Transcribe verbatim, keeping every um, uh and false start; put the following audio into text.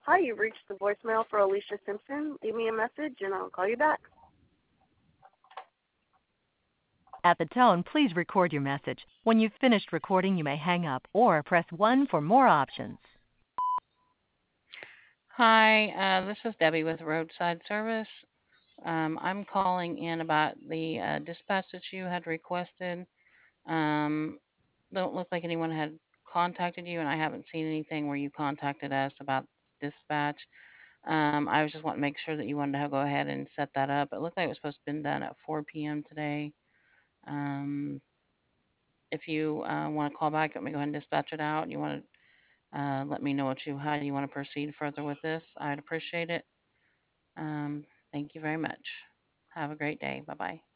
Hi, you've reached the voicemail for Alicia Simpson. Leave me a message and I'll call you back. At the tone, please record your message. When you've finished recording, you may hang up or press one for more options. Hi, uh, this is Debbie with Roadside Service. Um, I'm calling in about the uh, dispatch that you had requested. Um, don't look like anyone had contacted you, and I haven't seen anything where you contacted us about dispatch. Um, I was just wanting to make sure that you wanted to go ahead and set that up. It looked like it was supposed to have been done at four p m today. Um, if you uh, want to call back, let me go ahead and dispatch it out. You want to uh, let me know what you how you want to proceed further with this. I'd appreciate it. Um, thank you very much. Have a great day. Bye bye.